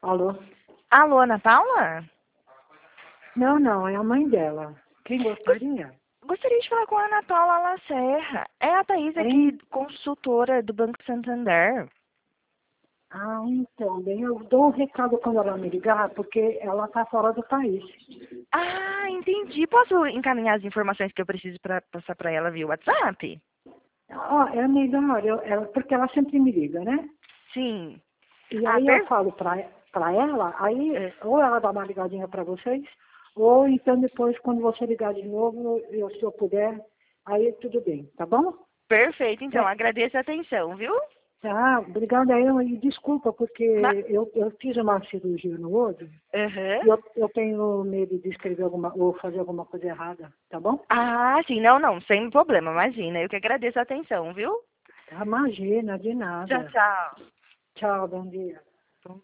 Alô? Alô, Ana Paula? Não, não, é a mãe dela. Quem gostaria? Gostaria de falar com a Ana Paula Lacerra. É a Thaís aqui, Hein? consultora do Banco Santander. Ah, então, bem, eu dou um recado quando ela me ligar, porque ela está fora do país. Ah, entendi. Posso encaminhar as informações que eu preciso para passar para ela via WhatsApp? Ó, é melhor, porque ela sempre me liga, né? Sim. E Ah, aí eu falo pra ela, aí ou ela dá uma ligadinha para vocês, ou então depois, quando você ligar de novo, se eu puder, aí tudo bem, tá bom? perfeito, então. É, Agradeço a atenção, viu? tá, obrigada eu, e desculpa, porque Ma- eu fiz uma cirurgia no olho, Aham. e eu tenho medo de escrever ou fazer alguma coisa errada, tá bom? Ah, sim. Não, não. Sem problema. Imagina. Eu que agradeço a atenção, viu? Tá, imagina, de Tchau, nada. tchau. Tchau, bom dia.